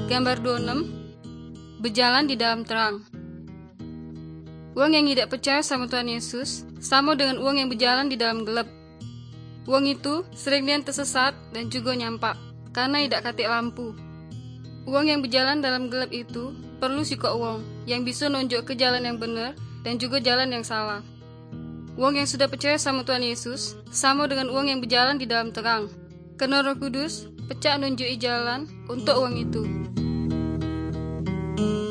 Gambar 26, berjalan di dalam terang. Uang yang tidak percaya sama Tuhan Yesus sama dengan uang yang berjalan di dalam gelap. Uang itu sering dia tersesat dan juga nyampak karena tidak katik lampu. Uang yang berjalan dalam gelap itu perlu sikok uang yang bisa nunjuk ke jalan yang benar dan juga jalan yang salah. Uang yang sudah percaya sama Tuhan Yesus sama dengan uang yang berjalan di dalam terang. Karena Roh Kudus pecah nunjuki jalan untuk uang itu.